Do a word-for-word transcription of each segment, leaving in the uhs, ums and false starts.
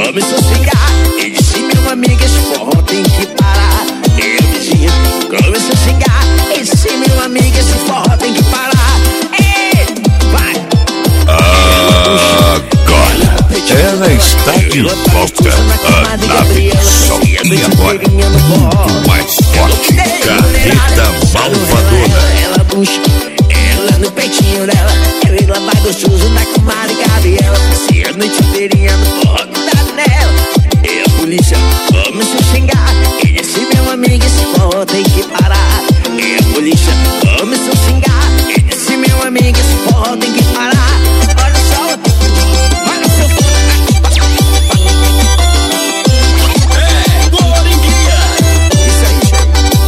começou a xingar e disse: meu amigo, esse forró tem que parar. E a vizinha começou a xingar e disse: meu amigo, esse forró tem que parar. Ei, vai! Agora ela está de volta, a nave Sol. E agora, muito mais forte, Carreta Malvadona. Ela puxa, ela no peitinho dela. Ela vai gostoso da comadre Gabriela. Se a noite inteirinha no forró grudado nela. E a polícia começou a xingar e disse: meu amigo, esse forró tem que parar. E a polícia começou a xingar e disse: meu amigo, esse forró tem que parar. Olha só, olha o seu forró. É, Boringuinha. Isso aí, isso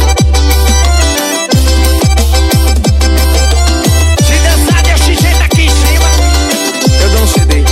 aí. Se dançar desse jeito aqui em cima, eu dou um C D.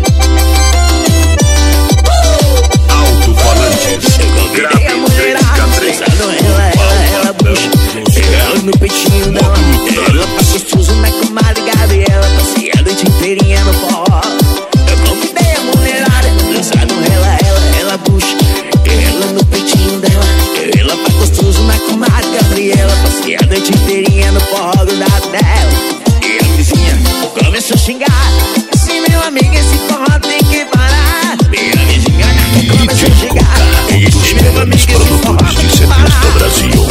Alto-falantes, grave três K três. Ela, ela, ela puxa, ela no peitinho dela. Ela passa gostoso na comadre Gabriela. Passei a noite inteirinha no forró. Eu convidei a mulherada, dançar no ela, ela, ela puxa, ela no peitinho dela. Ela passa gostoso na comadre Gabriela. Passei a noite inteirinha no forró grudado dela. E a vizinha começou a xingar: se meu amigo, esse forró tem que parar. Minha vizinha começou a xingar: Um dos melhores produtores de C Ds do Brasil.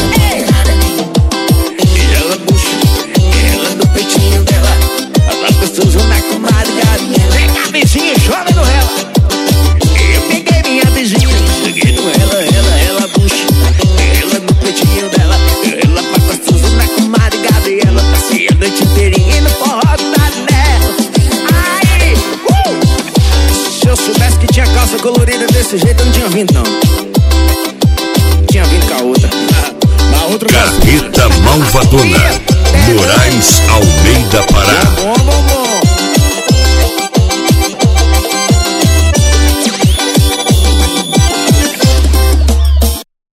E ela puxa, ela no peitinho dela. Ela gostoso na comadre Gabriela. Vem cá, vizinha, chora no ela. Eu peguei minha vizinha, cheguei no ela, ela, ela puxa, ela no peitinho dela. Ela tá gostoso na comadre Gabriela. Passei a noite inteirinha no forró grudado nela. Aí, uh! Se eu soubesse que tinha calça colorida desse jeito, eu não tinha vindo, não. Tinha vindo com a outra. A outra Carreta Malvadona, Moraes Almeida Pará. Bom, bom, bom.